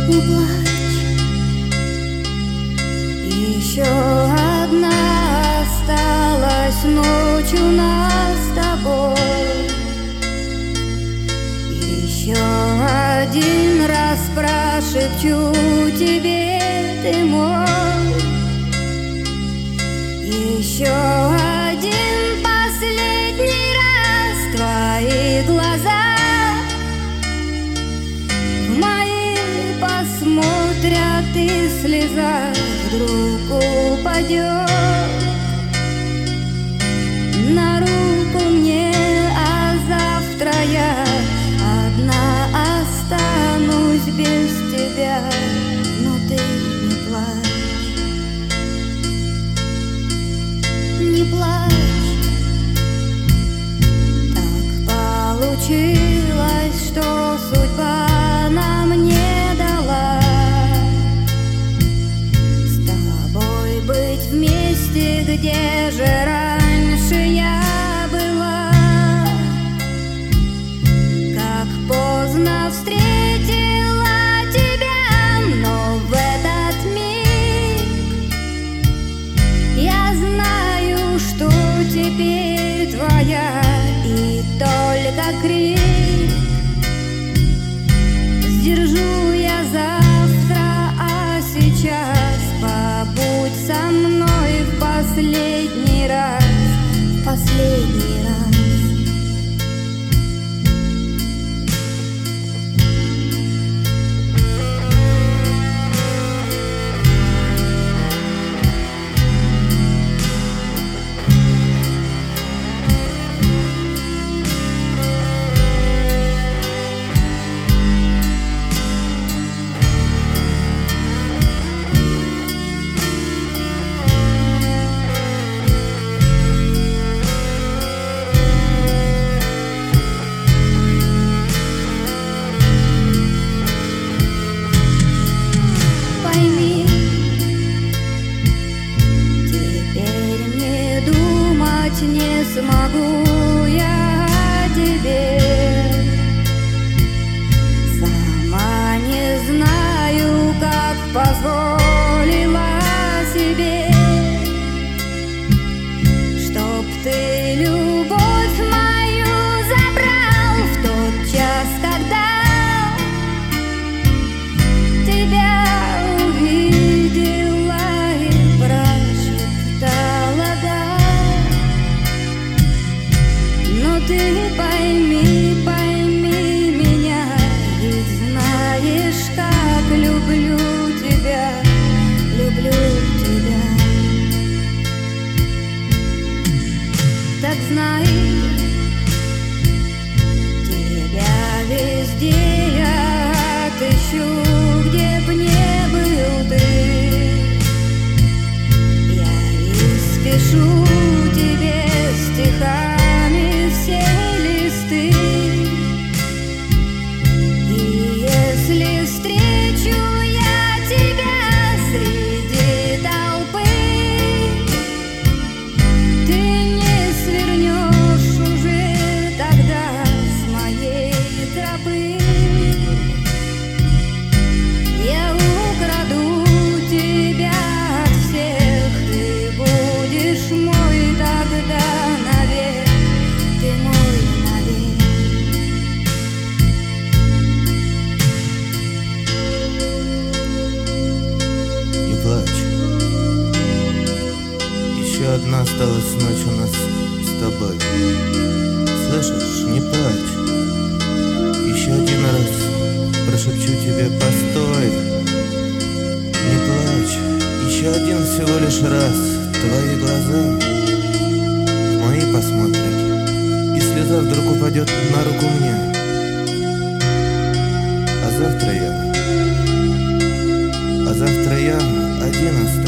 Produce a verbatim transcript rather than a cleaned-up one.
Не плачь, еще одна осталась ночь у нас с тобой. Еще один раз прошепчу тебе, ты мой. Еще один последний раз твои глаза в мои посмотрят, и слеза вдруг упадет на руку мне, а завтра я одна останусь без тебя. Но ты не плачь, не плачь. Так получилось, что судьба нам не дала с тобой быть вместе, где же раньше я была. Как поздно встретила тебя, но в этот миг я знаю, что теперь твоя, и только крик сдержу я завтра, а сейчас побудь со мной в последний раз, в последний раз. Не смогу я о тебе, сама не знаю, как позволила себе, чтоб ты любовь мою забрал в тот час, когда тебя увидела и прошептала да. Но ты пойми, пойми меня, ведь знаешь, как люблю тебя, люблю тебя. Так знай, тебя везде я отыщу, где б не был ты. Я испишу тебе стихами все листы, и если встречу я тебя среди толпы, ты не свернешь уже тогда с моей тропы. Я украду тебя от всех, ты будешь мой тогда навек, ты мой навек. Не плачь, еще одна осталась ночь у нас с тобой. Слышишь, не плачь, еще один раз прошепчу тебе постой. Не плачь, еще один всего лишь раз твои глаза в мои посмотрят, и слеза вдруг упадет на руку мне, а завтра я, а завтра я один останусь.